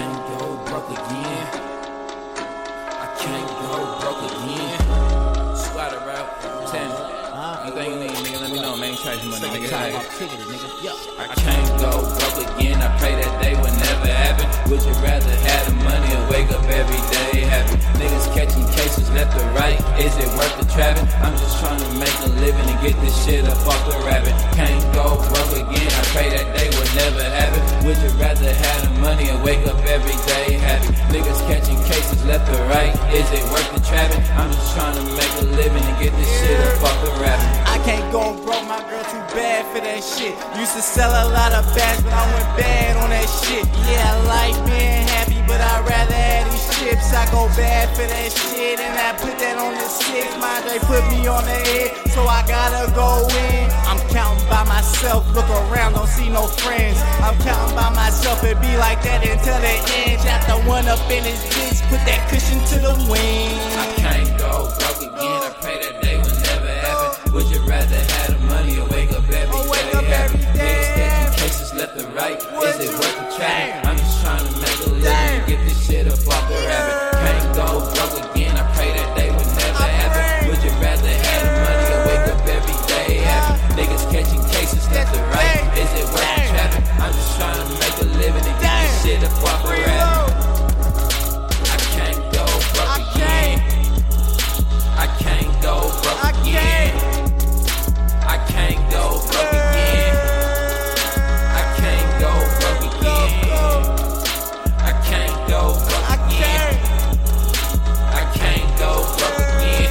can't go broke again. I can't go broke again. Squatter route, 10. Anything you need, nigga, let me know, man. Charge you money, nigga. I can't go broke again. I pray that day will never happen. Would you rather have the money or wake up every day happy? Niggas catching cases left or right. Is it worth the trapping? I'm just trying to make a living and get this shit up off the rabbit. Can't go broke again. I pray that day will never happen. Would you rather have the money or wake up every day happy? Niggas catching cases left or right. Is it worth the trapping? I'm just trying to make a living and get this shit up off the rabbit. I can't go broke, my girl too bad for that shit. Used to sell a lot of bags, but I went bad on that shit. Yeah, I like being happy, but I'd rather have these chips. I go bad for that shit, and I put that on the 6. Mind they put me on the head, so I gotta go in. I'm counting by myself, look around, don't see no friends. I'm counting by myself, it be like that until the end. Chapter 1 up in his bitch, put that cushion to the wing. I can't go broke again, I pray that day will never happen. Would you rather have the money or wake up every day happy? Niggas catching cases left and right. Is it worth the trapping? I'm just trying to make a living and get this shit up off the rabbit. Can't go broke again. I pray that day would never happen. Would you rather have the money or wake up every day happy? Niggas catching cases left and right. Is it worth the trapping? I'm just trying to make a living and get this shit up off the rabbit. I can't go broke again. I can't go broke again. I can't go broke again. I can't go broke again. I can't go broke again. I can't go broke again.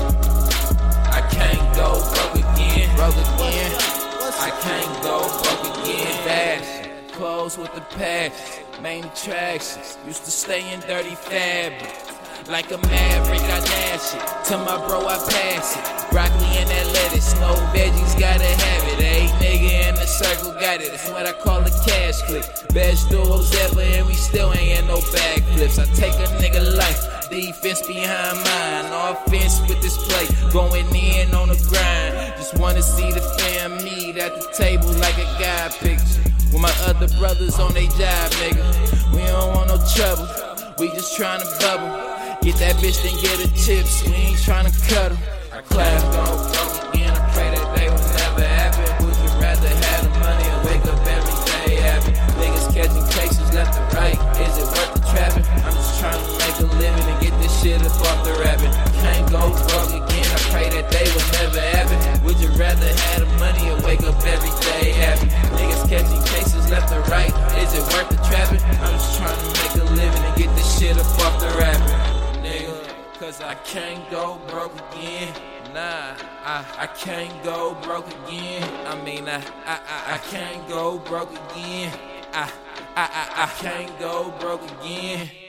I can't go broke again. Broke again. I can't go broke again. Fashion, clothes with the passion, main attractions. Used to stay in dirty fabric. Like a maverick, I dash it. To my bro, I pass it. Broccoli and that lettuce, no veggies, gotta have it. A nigga in the circle got it. That's what I call a cash click. Best duos ever, and we still ain't had no backflips. I take a nigga life, defense behind mine. Offense with this play, going in on the grind. Just wanna see the fam meet at the table like a guy picture. With my other brothers on they job, nigga. We don't want no trouble, we just tryna bubble. Get that bitch, then get her chips. We ain't tryna cut her. I clap go broke again. I pray that day will never happen. Would you rather have the money or wake up every day happy? Niggas catching cases left and right. Is it worth the trapping? I'm just trying to make a living and get this shit up off the rabbit. Can't go broke again. I pray that day will never happen. Would you rather have the money or wake up every day happy? Niggas catching cases left and right. Is it worth the trapping? I'm just trying to make a living and get this shit up off the rabbit. Cause I can't go broke again. Nah, I can't go broke again. I mean, I can't go broke again. I can't go broke again.